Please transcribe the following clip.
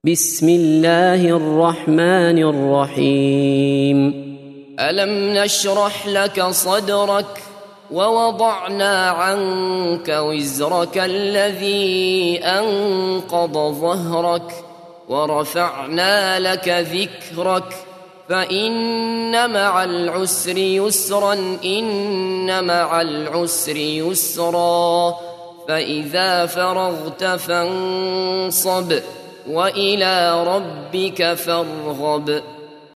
بسم الله الرحمن الرحيم. ألم نشرح لك صدرك ووضعنا عنك وزرك الذي أنقض ظهرك ورفعنا لك ذكرك فإن مع العسر يسرا إن مع العسر يسرا فإذا فرغت فانصب وإلى ربك فارغب.